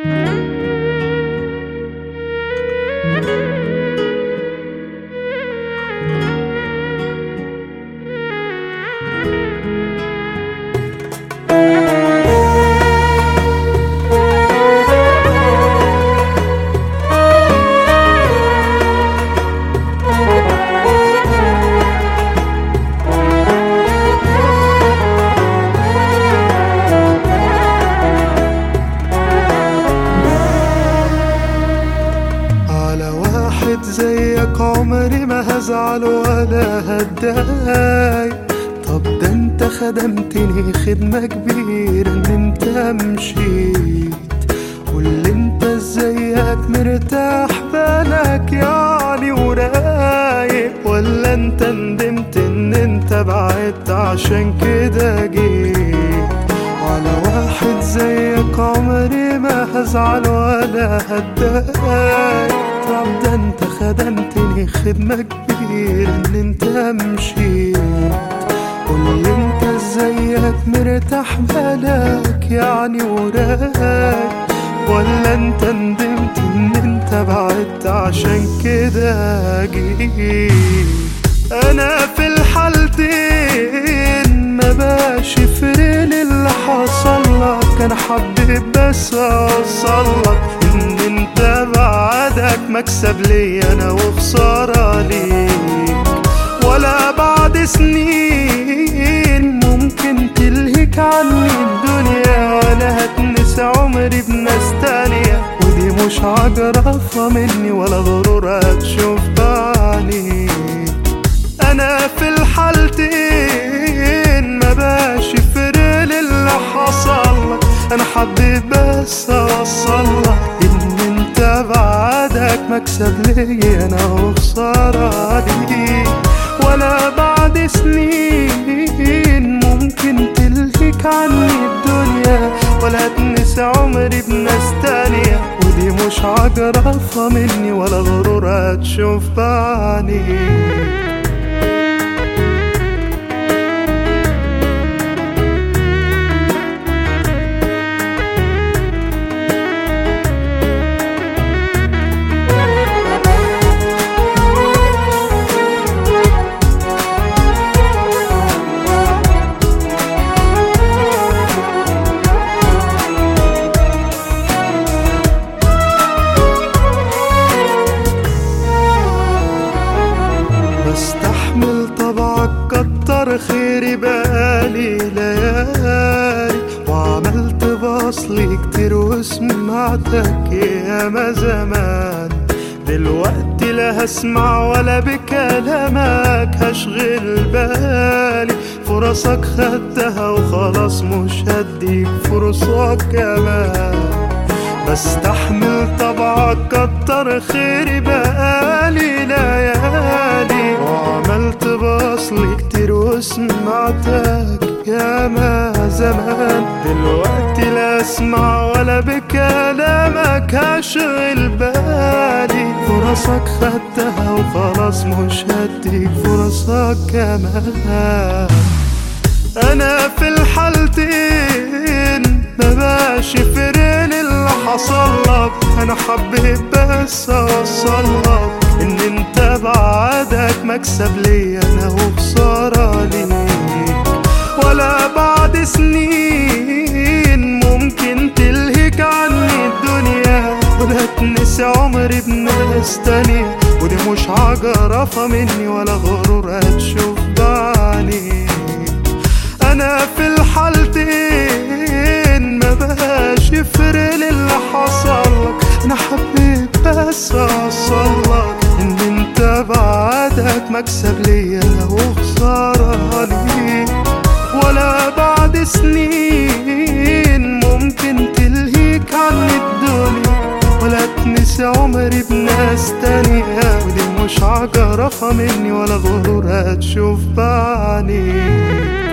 زيك عمري ما هزعل ولا هتضايق. طب ده انت خدمتني خدمة كبيرة ان انت مشيت. قولي انت ازيك مرتاح بالك يعني ورايق، ولا انت ندمت ان انت بعدت عشان كده جيت. وعلى واحد زيك عمري ما هزعل ولا هتضايق. طب ده انت خدمتني خدمة كبيرة ان انت مشيت. قولي انت ازيك مرتاح بالك يعني وراك، ولا انت ندمت ان انت بعدت عشان كده جيت. انا في الحالتين ما باش يفرقلي اللي حصلك. انا حبيت بس اوصلك ان انت بعدك مكسب لي انا وخسارة ليك. ولا بعد سنين ممكن تلهيك عني الدنيا، ولا هتنسى عمري بناس تانية. ودي مش عجرفة مني ولا غرور هتشوف بعيني. انا في الحالتين ما باش يفرقلي اللي حصلك. انا حبيت بس اوصلك ان انت بعدك مكسب لي انا وخسارة ليك. ولا بعد سنين ممكن تلهيك عني الدنيا، ولا تنسى عمري بناس تانية. ودي مش عجرفة مني ولا غرور هتشوف بعينيك. بستحمل طبعك كتر خيري بقالي ليالي، وعملت بصلي كتير وسمعتك ياما زمان. دلوقتي لا هسمع ولا بكلامك هشغل بالي. فرصك خدتها وخلاص مش هديك فرصك كمان. بستحمل طبعك كتر خيري بقالي ليالي، وعملت بصلي كتير وسمعتك ياما زمان. دلوقتي لا اسمع ولا بكلامك هشغل بالي. فرصك خدتها وخلاص مش هديك فرصك كمان. انا في الحالتين ما باش يفرقلي اللي حصلك. انا حبيت بس اوصلك ان انت بعدك مكسب لي انا وخسارة ليك. ولا بعد سنين ممكن تلهيك عني الدنيا، ولا تنسى عمري بناس تانية. ودي مش عجرفة مني ولا غرور هتشوف بعينيك. انا في الحالتين ما بقاش يفرقلي اللي حصلك. انا حبيت بس اوصلك ان انت بعدك مكسب لي انا وخسارة ليك. ولا بعد سنين ممكن تلهيك عني الدنيا، ولا تنسى عمري بناس تانية. ودي مش عجرفة مني ولا غرور هتشوف بعينيك.